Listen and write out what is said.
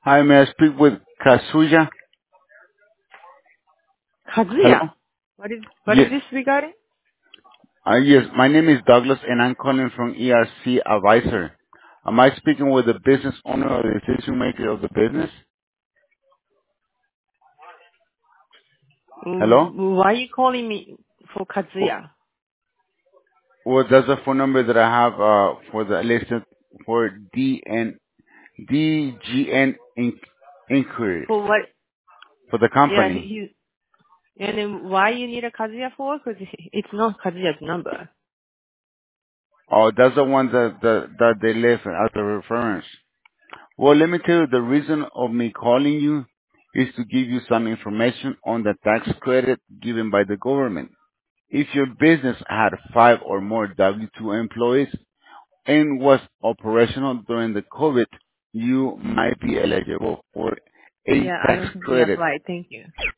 Hi, may I speak with Kazuya? Hello? Kazuya. What is Yes. this regarding? Yes, my name is Douglas and I'm calling from ERC Advisor. Am I speaking with the business owner or the decision maker of the business? Hello? Why are you calling me for Well, Kazuya? that's the phone number that I have for the listed for DGN inquiry For what? for the Yeah, company. and then why you need a Kazuya for? Because it's not Kazuya's number. Oh, that's the one that they left as a reference. Well, let me tell you, the reason of me calling you is to give you some information on the tax credit given by the government. If your business had 5 or more W-2 employees and was operational during the COVID, you might be eligible for a Yeah, I tax don't think we credit. applied. Thank you.